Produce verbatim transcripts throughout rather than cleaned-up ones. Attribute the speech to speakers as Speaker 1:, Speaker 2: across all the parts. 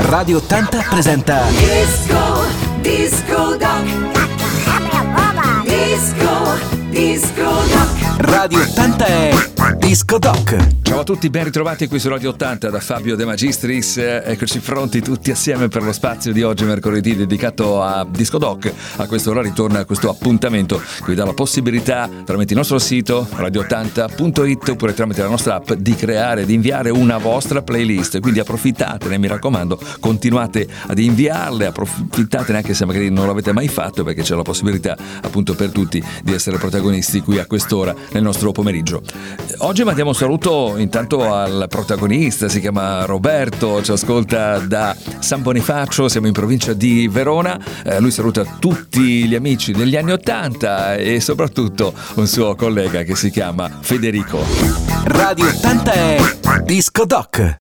Speaker 1: Radio ottanta presenta
Speaker 2: Disco, Disco Doc. Disco, Disco Doc.
Speaker 1: Radio ottanta è Disco Doc.
Speaker 3: Ciao a tutti, ben ritrovati qui su Radio ottanta da Fabio De Magistris. Eccoci pronti tutti assieme per lo spazio di oggi, mercoledì, dedicato a Disco Doc. A quest'ora ritorna questo appuntamento che vi dà la possibilità, tramite il nostro sito radio ottanta punto it oppure tramite la nostra app, di creare, di inviare una vostra playlist. Quindi approfittatene, mi raccomando, continuate ad inviarle, approfittatene anche se magari non l'avete mai fatto, perché c'è la possibilità appunto per tutti di essere protagonisti qui a quest'ora nel nostro pomeriggio. Oggi mandiamo un saluto intanto al protagonista, si chiama Roberto, ci ascolta da San Bonifacio, siamo in provincia di Verona. Eh, lui saluta tutti gli amici degli anni ottanta e soprattutto un suo collega che si chiama Federico.
Speaker 1: Radio ottanta è Disco Doc.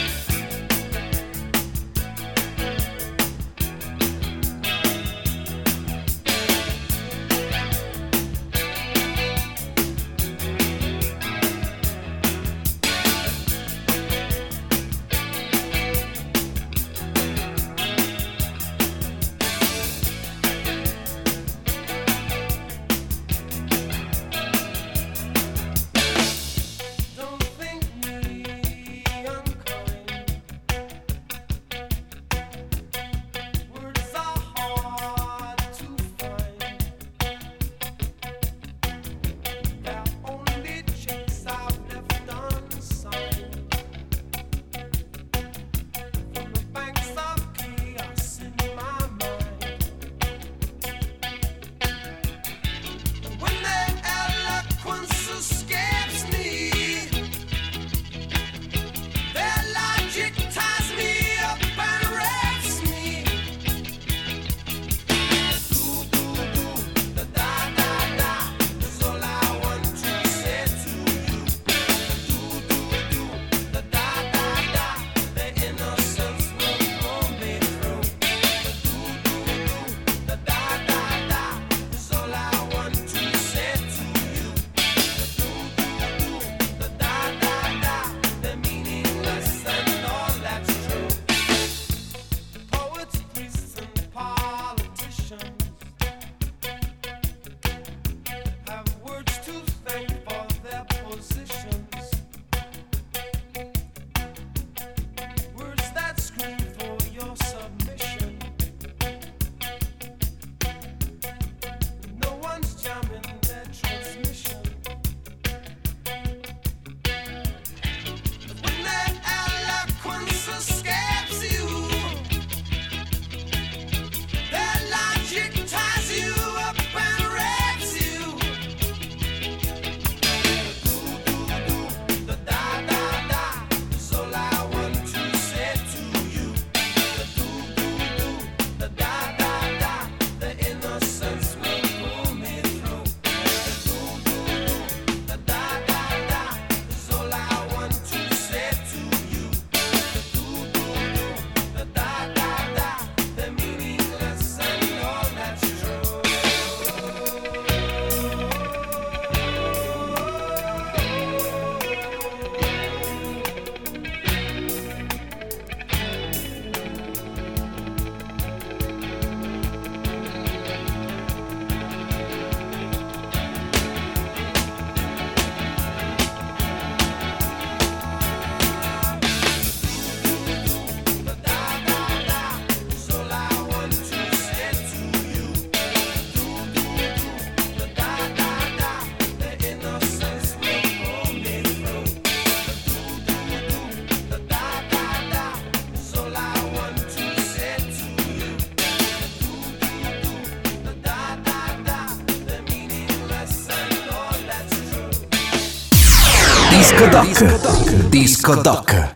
Speaker 1: Disco Doc. Disco Doc.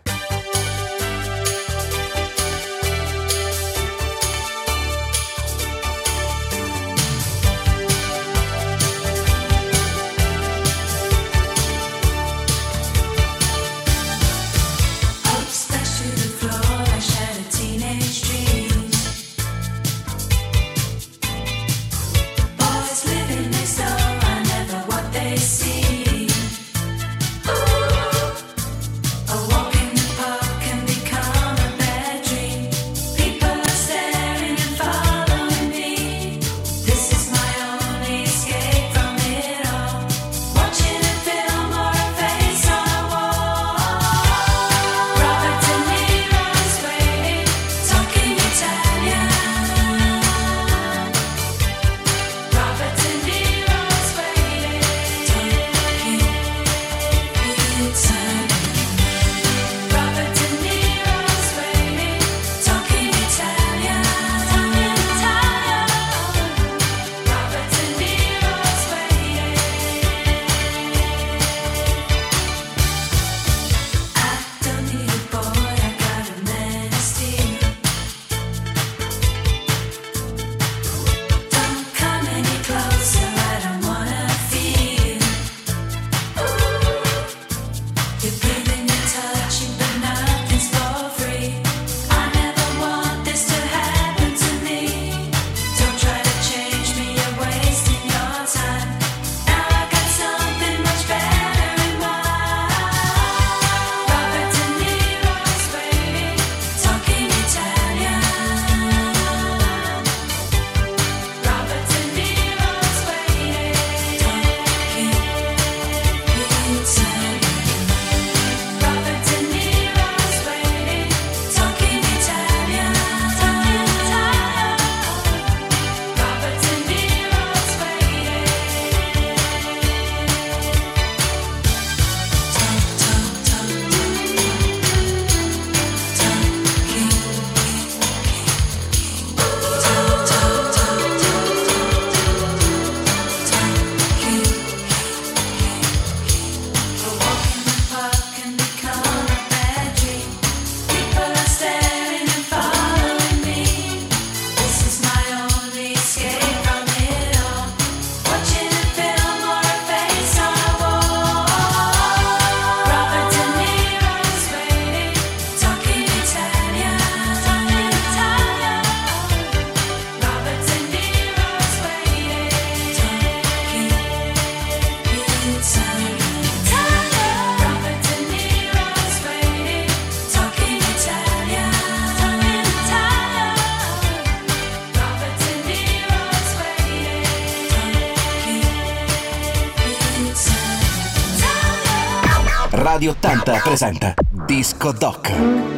Speaker 4: Walking
Speaker 1: Radio ottanta presenta Disco Doc.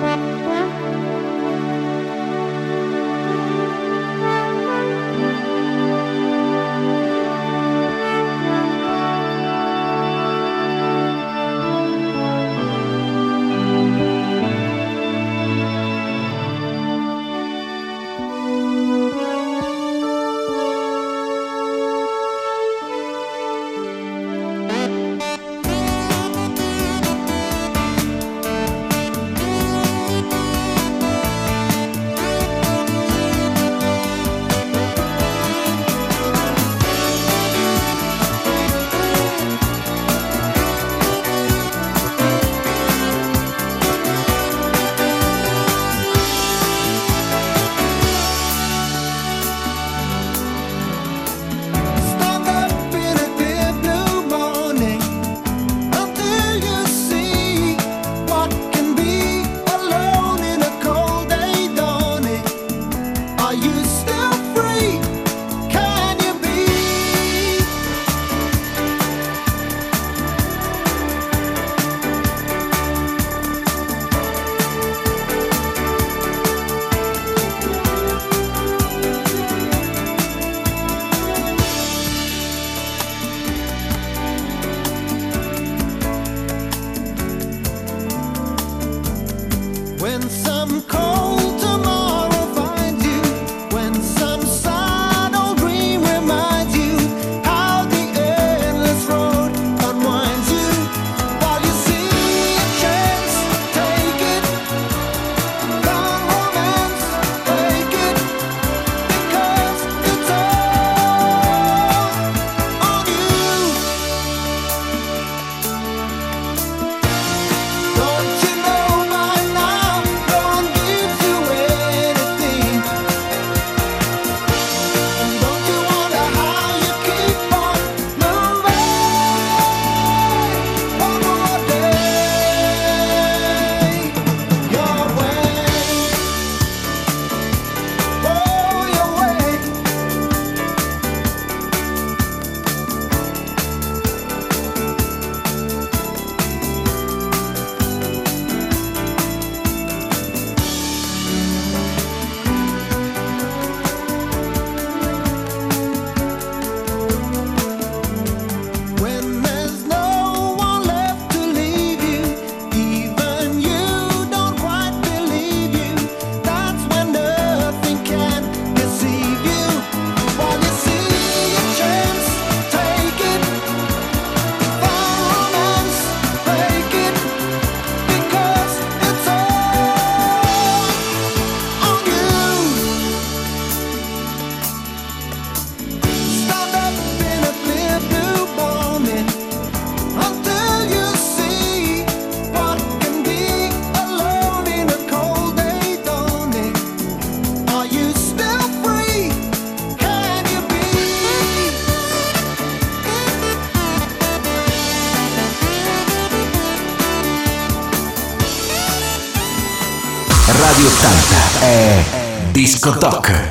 Speaker 1: Radio ottanta è Disco Doc.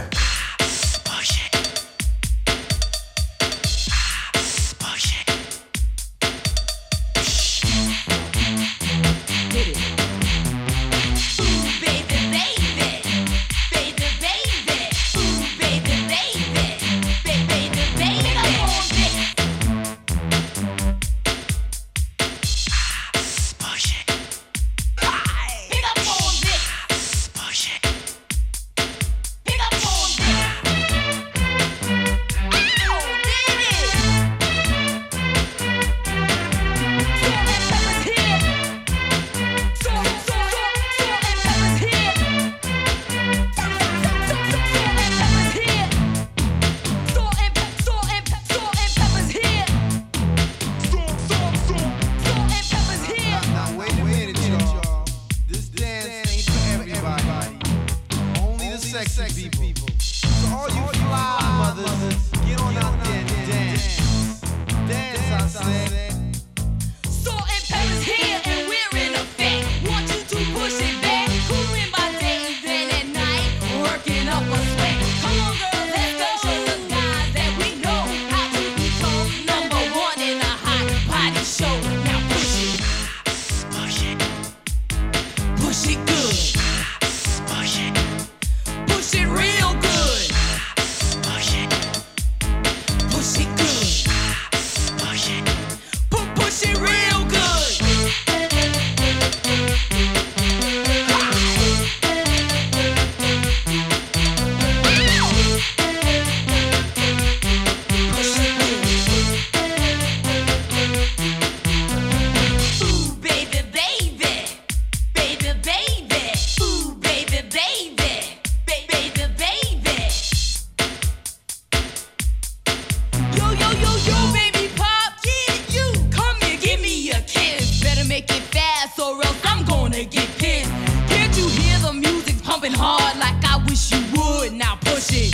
Speaker 4: and hard like I wish you would. Now push it.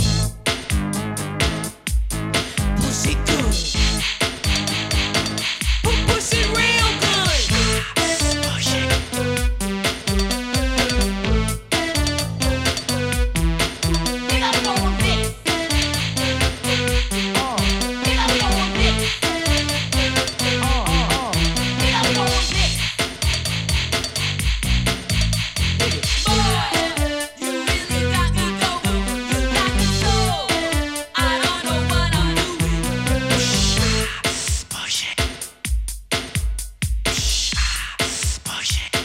Speaker 4: Push it good. Pu- Push it real good. Push it. Pick up more of this. Oh. Pick up more of this. Oh, oh, oh. Pick up more of this. Boy, you really got me going. You got me so. I don't know what I'm doing. Push it. Push it.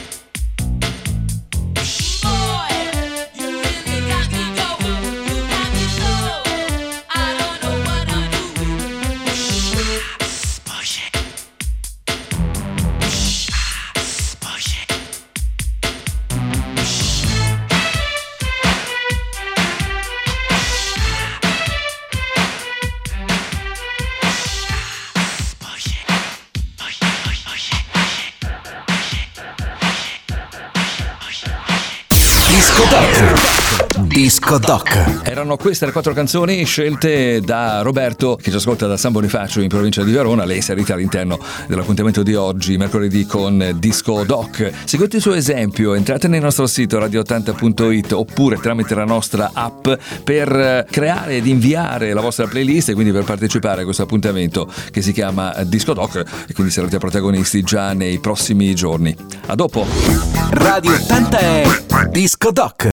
Speaker 4: Boy, you really got me going. You got me so. I don't know what I'm doing. Push it. Push it.
Speaker 1: Disco Doc. Disco Doc.
Speaker 3: Erano queste le quattro canzoni scelte da Roberto, che ci ascolta da San Bonifacio in provincia di Verona. Lei è inserita all'interno dell'appuntamento di oggi, mercoledì, con Disco Doc. Seguite il suo esempio, entrate nel nostro sito radio ottanta punto it oppure tramite la nostra app per creare ed inviare la vostra playlist e quindi per partecipare a questo appuntamento che si chiama Disco Doc, e quindi sarete protagonisti già nei prossimi giorni. A dopo!
Speaker 1: Radio ottanta è Disco Doc.